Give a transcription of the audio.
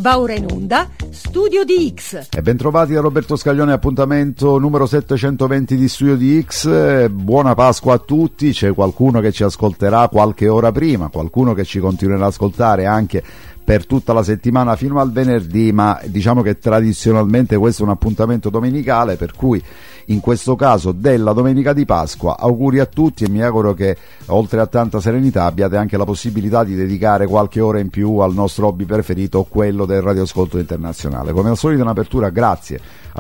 Va ora in onda Studio di X. E bentrovati da Roberto Scaglione, appuntamento numero 720 di Studio di X. Buona Pasqua a tutti. C'è qualcuno che ci ascolterà qualche ora prima, qualcuno che ci continuerà ad ascoltare anche per tutta la settimana fino al venerdì, ma diciamo che tradizionalmente questo è un appuntamento domenicale, per cui in questo caso della domenica di Pasqua auguri a tutti e mi auguro che oltre a tanta serenità abbiate anche la possibilità di dedicare qualche ora in più al nostro hobby preferito, quello del radioascolto internazionale. Come al solito un'apertura, grazie